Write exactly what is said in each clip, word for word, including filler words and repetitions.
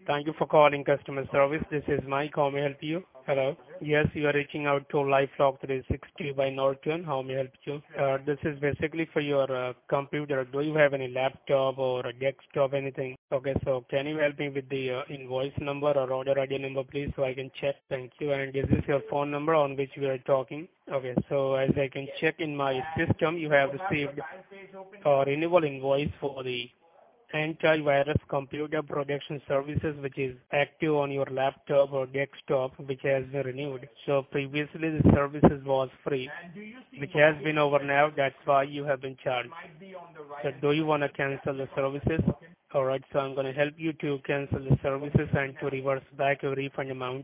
Thank you for calling customer service. This is Mike. How may I help you? Hello. Yes, you are reaching out to LifeLock three sixty by Norton. How may I help you? Uh, this is basically for your uh, computer. Do you have any laptop or a desktop, anything? Okay, so can you help me with the uh, invoice number or order I D number, please, so I can check? Thank you. And is this your phone number on which we are talking? Okay, so as I can check in my system, you have received a renewal invoice for the antivirus computer protection services, which is active on your laptop or desktop, which has been renewed. So previously the services was free, which has been over now. That's why you have been charged. So do you want to cancel the services? Alright, so I'm going to help you to cancel the services and to reverse back your refund amount.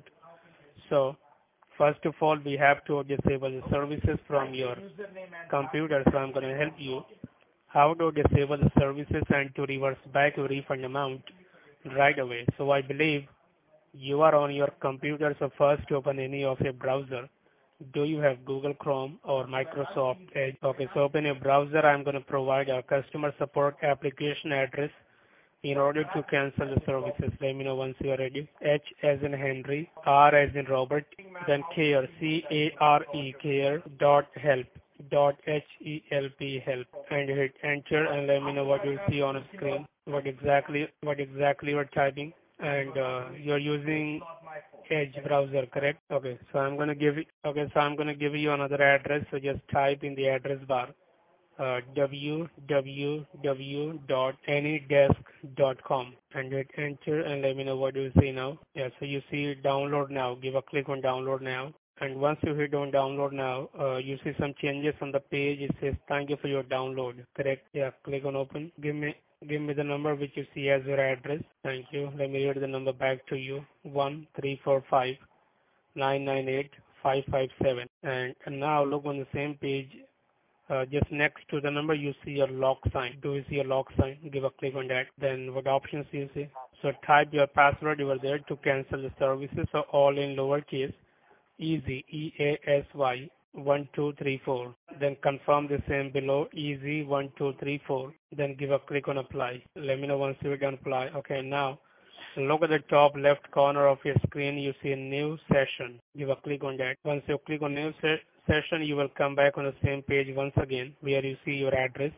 So first of all, we have to disable the services from your computer. So I'm going to help you how to disable the services and to reverse back your refund amount right away. So I believe you are on your computer, so first open any of your browser. Do you have Google Chrome or Microsoft Edge? Okay, so open your browser. I'm going to provide our customer support application address in order to cancel the services. Let me know once you are ready. H as in Henry, R as in Robert, then care, C A R E, care, dot help, dot H E L P, help, and hit enter, and let me know what you see on the screen, what exactly, what exactly you're typing, and uh, you're using Edge browser, correct? Okay, so I'm going to give you, okay, so I'm going to give you another address, so just type in the address bar. Uh, w w w dot anydesk dot com and hit enter, and let me know what you see now. Yeah, so you see download now. Give a click on download now, and once you hit on download now, uh, you see some changes on the page. It says thank you for your download, correct? Yeah, click on open. Give me give me the number which you see as your address. Thank you. Let me read the number back to you. One three four five nine nine eight five five seven. And, and now look on the same page. Uh, just next to the number you see a lock sign. Do you see a lock sign? Give a click on that. Then what options do you see? So type your password over there to cancel the services. So all in lowercase, easy, E A S Y, one two three four. Then confirm the same below, easy, one two three four. Then give a click on apply. Let me know once you're done apply. Okay, now look at the top left corner of your screen. You see a new session. Give a click on that. Once you click on new se session, you will come back on the same page once again where you see your address.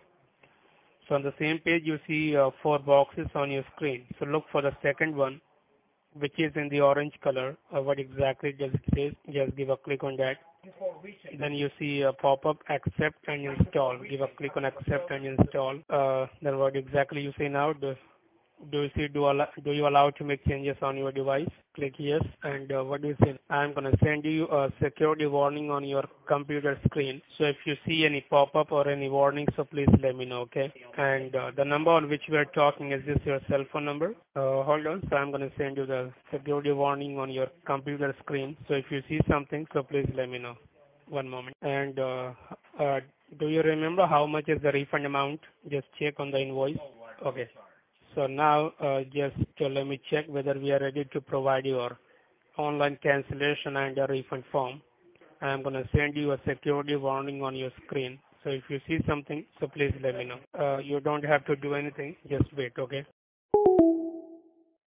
So on the same page, you see uh, four boxes on your screen. So look for the second one, which is in the orange color. Uh, what exactly does it say? Just give a click on that. Then you see a pop-up, accept and install. Give a click on accept and install. Uh, then what exactly you see now? The, do you see, do, allow, do you allow to make changes on your device? Click yes. And uh, what do you say? I'm going to send you a security warning on your computer screen. So if you see any pop-up or any warning, so please let me know, okay? And uh, the number on which we are talking, is this your cell phone number? Uh, hold on. So I'm going to send you the security warning on your computer screen. So if you see something, so please let me know. One moment. And uh, uh, do you remember how much is the refund amount? Just check on the invoice. Okay. So now uh, just uh, let me check whether we are ready to provide your online cancellation and a refund form. I'm going to send you a security warning on your screen. So if you see something, so please let me know. Uh, you don't have to do anything. Just wait, okay?